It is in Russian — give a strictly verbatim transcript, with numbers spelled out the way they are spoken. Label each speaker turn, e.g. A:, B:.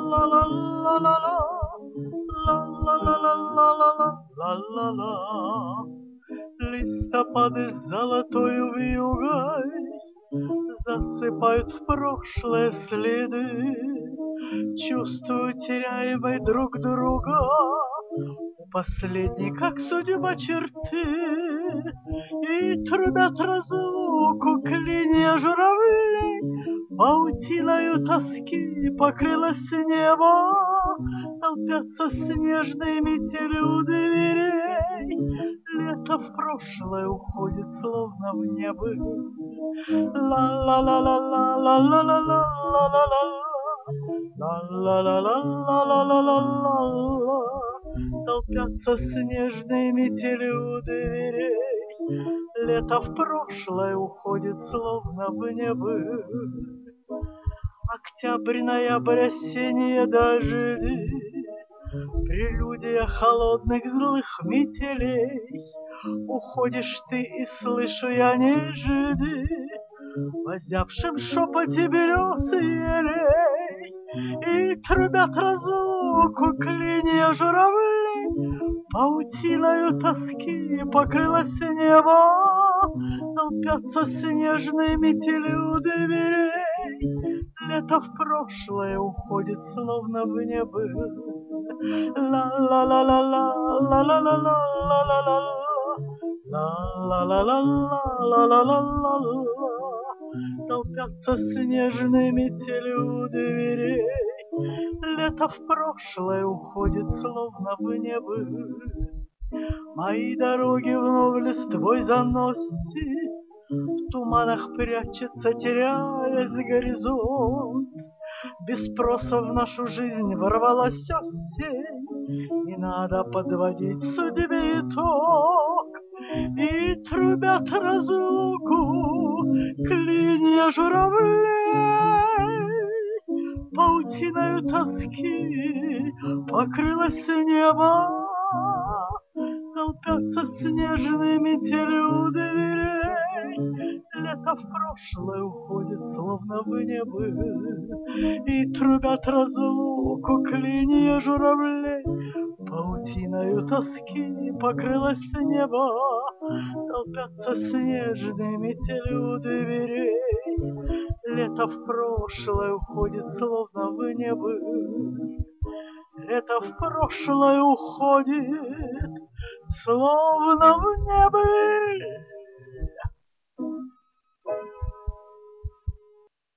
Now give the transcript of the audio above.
A: ла-ла-ла-ла-ла-ла-ла-ла-ла-ла-ла. Листопады золотою вьюгой засыпают в прошлое следы. Чувствую, теряем мы друг друга, последний, как судьба, черты. И трубят разлуку клинья журавлей, паутиною тоски покрылось небо. Толпятся снежные метели у дверей. Лето в прошлое уходит, словно в небо. Ла-ла-ла-ла-ла-ла-ла-ла-ла-ла-ла. Ла-ла-ла-ла-ла-ла-ла-ла-ла. Толпятся снежные метели у дверей. Лето в прошлое уходит, словно в небо. Октябрь, ноябрь, осенние дожди, прелюдия холодных злых метелей. Уходишь ты, и слышу я, не жди, в озябшем шепоте берез и елей. И трубят разлуку клинья журавлей, паутиною тоски покрылось небо. Толпятся снежные метели у дверей. Лето в прошлое уходит, словно в небо. Ла-ла-ла-ла-ла-ла-ла-ла-ла-ла-ла-ла. Ла-ла-ла-ла-ла-ла-ла-ла-ла. Толпятся снежные метели у дверей. Лето в прошлое уходит, словно в небо. Мои дороги вновь листвой заносит, в туманах прячется, теряясь горизонт. Без спроса в нашу жизнь ворвалась осень, не надо подводить судьбе итог. И трубят разлуку клинья журавлей, паутиною тоски покрылось небо. Толпятся снежные метели у дверей. Лето в прошлое уходит, словно в небо. И трубят разлуку клинья журавлей, паутиною тоски покрылось небо. Толпятся снежные метели у дверей. Лето в прошлое уходит, словно в небо. Лето в прошлое уходит, словно в небо.